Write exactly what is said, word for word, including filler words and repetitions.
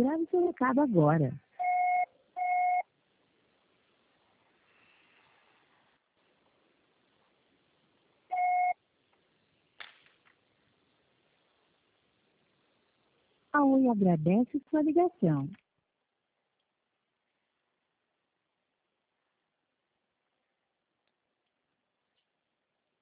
Grave seu recado agora. A Oi agradece sua ligação.